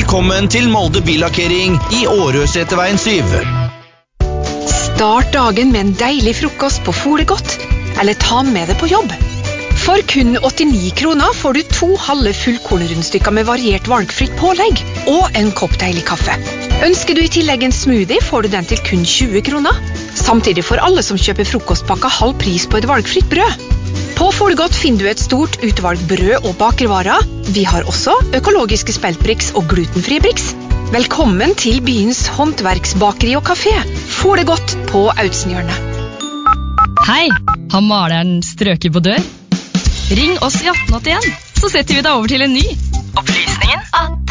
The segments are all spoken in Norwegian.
Velkommen til Molde Billakkering I Årøseterveien 7. Start dagen med en deilig frokost på Folegodt, eller ta med det på jobb. For kun 89 kroner får du 2 halve fullkornrundstykker med variert valgfritt pålegg og en kopp deilig kaffe. Ønsker du I tillegg en smoothie, får du den til kun 20 kroner. Samtidig får alle som kjøper frokostpakka halv pris på et valgfritt brød. På Folegodt finner du et stort utvalg brød og bakervarer. Vi har også økologiske speltbriks og glutenfrie briks. Velkommen til byens håndverksbakeri og kafé. Folegodt på Audsenhjørnet. Hei, har maleren strøket på dør? Ring oss I 1881, så setter vi deg over til en ny. Opplysningen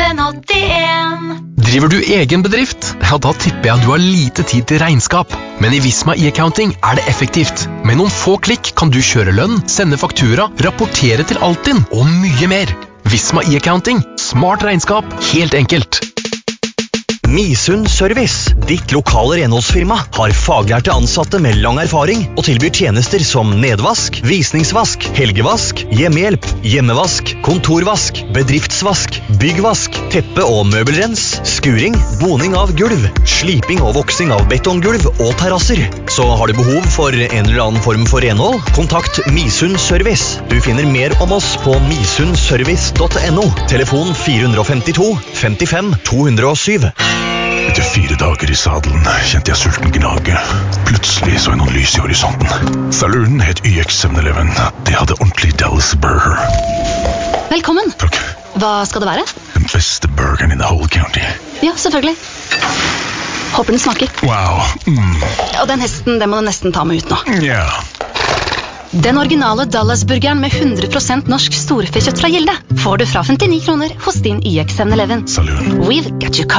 1881. Driver du egen bedrift? Ja, da tipper jeg du har lite tid til regnskap. Men I Visma e-accounting det effektivt. Med noen få klikk kan du kjøre lønn, sende faktura, rapportere til Altinn og mye mer. Visma e-accounting. Smart regnskap. Helt enkelt. Misund Service, ditt lokale renholdsfirma, har faglærte ansatte med lang erfaring og tilbyr tjenester som nedvask, visningsvask, helgevask, hjemmehjelp, hjemmevask, kontorvask, bedriftsvask, byggvask, teppe- og møbelrens, skuring, boning av gulv, sliping og voksing av betonggulv og terrasser. Så har du behov for en eller annen form for renhold? Kontakt Misund Service. Du finner mer om oss på misundservice.no. Telefon 452 55 207. Etter 4 dager I sadelen kjente jeg sulten gnage. Plutselig så jeg noen lys I horisonten. Saloonen het YX 7-Eleven. De hadde ordentlig Dallas Burger. Velkommen. Takk. Hva skal det være? Den beste burgeren in the whole county. Ja, selvfølgelig. Håper den smaker. Wow. Og den hesten, den må du nesten ta med ut nå. Ja. Den originale Dallas-burgeren med 100% norsk storfekjøtt fra Gilde får du fra 59 kroner hos din YX 7-Eleven. Saloon. We've got you covered.